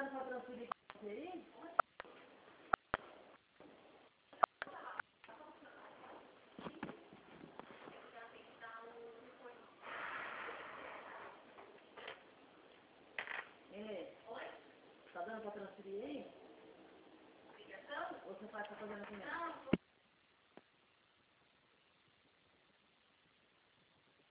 dando pra transferir pra você aí? Tá dando pra transferir aí? Ligação? Ou você faz pra fazer na primeira? Não.